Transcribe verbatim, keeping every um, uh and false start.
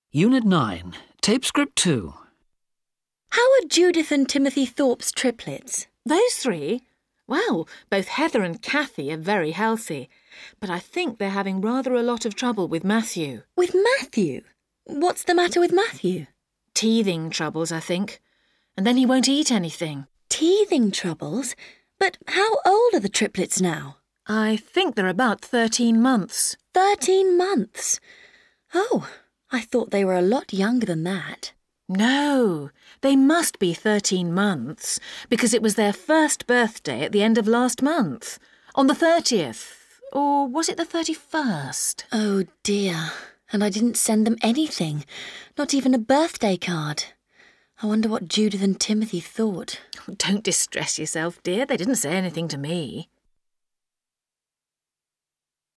Unit nine, Tape Script two. How are Judith and Timothy Thorpe's triplets? Those three? Well, both Heather and Kathy are very healthy, but I think they're having rather a lot of trouble with Matthew. With Matthew? What's the matter with Matthew? Teething troubles, I think. And then he won't eat anything. Teething troubles? But how old are the triplets now? I think they're about thirteen months. Thirteen months? Oh, I thought they were a lot younger than that. No, they must be thirteen months, because it was their first birthday at the end of last month, on the thirtieth, or was it the thirty-first? Oh dear, and I didn't send them anything, not even a birthday card. I wonder what Judith and Timothy thought. Don't distress yourself, dear, they didn't say anything to me.